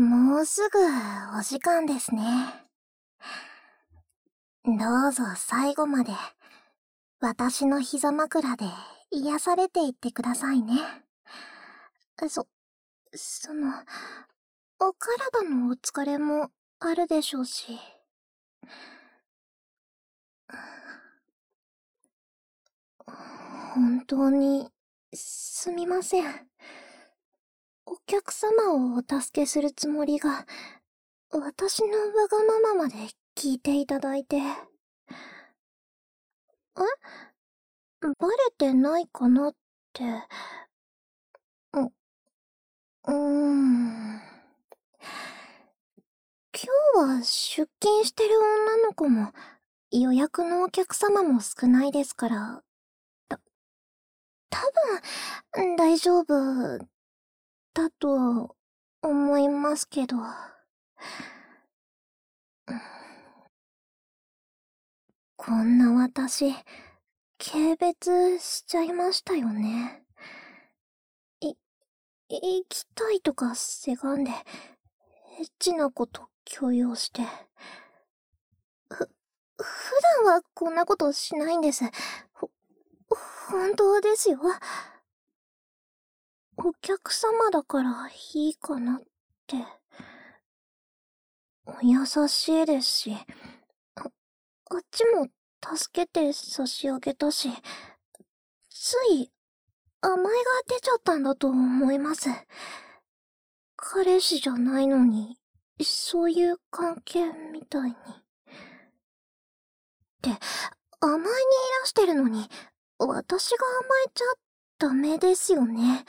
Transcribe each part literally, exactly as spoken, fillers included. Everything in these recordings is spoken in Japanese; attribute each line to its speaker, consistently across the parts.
Speaker 1: もうすぐお時間ですね。どうぞ最後まで私の膝枕で癒されていってくださいね。そ、その、お体のお疲れもあるでしょうし。本当にすみません。お客様をお助けするつもりが、私のわがまままで聞いていただいて。え？バレてないかなって。う、うーん。今日は出勤してる女の子も予約のお客様も少ないですから、た、多分大丈夫だと思いますけど。こんな私、軽蔑しちゃいましたよね。い、行きたいとかせがんで、エッチなこと強要して。ふ、普段はこんなことしないんです。ほ、本当ですよ。お客様だからいいかなって。優しいですし、あ、あっちも助けて差し上げたし、つい甘えが出ちゃったんだと思います。彼氏じゃないのに、そういう関係みたいに。って、甘えにいらしてるのに、私が甘えちゃダメですよね。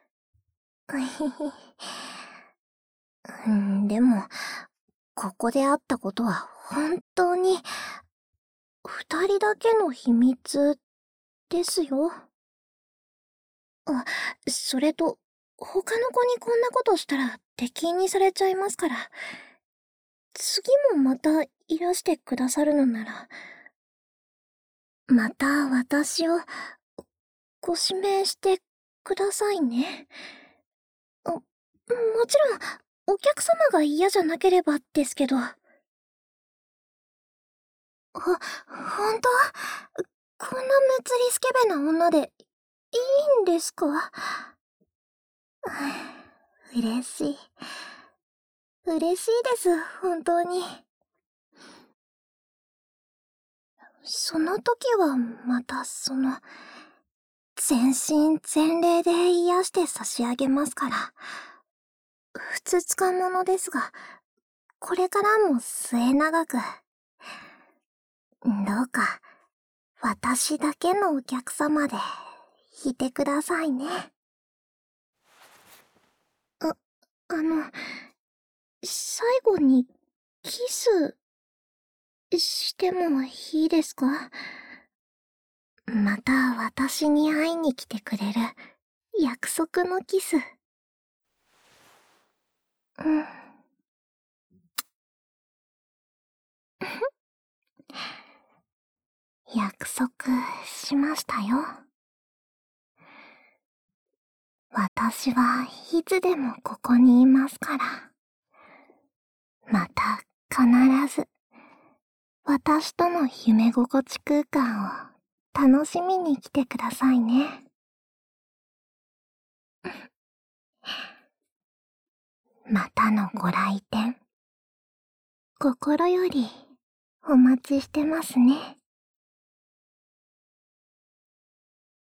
Speaker 1: うん、でも、ここであったことは本当に、二人だけの秘密ですよ。あ、それと、他の子にこんなことしたら敵にされちゃいますから。次もまたいらしてくださるのなら、また私をご指名してくださいね。あ、もちろん、お客様が嫌じゃなければですけど。あ、ほんと？こんなむつりスケベな女で、いいんですか？嬉しい。嬉しいです、本当に。その時はまたその、全身全霊で癒して差し上げますから。ふつつかものですが、これからも末永く。どうか、私だけのお客様で、いてくださいね。あ、あの、最後に、キス、してもいいですか？また私に会いに来てくれる、約束のキス。うん。約束しましたよ。私はいつでもここにいますから。また必ず私との夢心地空間を楽しみに来てくださいね。またのご来店、心よりお待ちしてますね。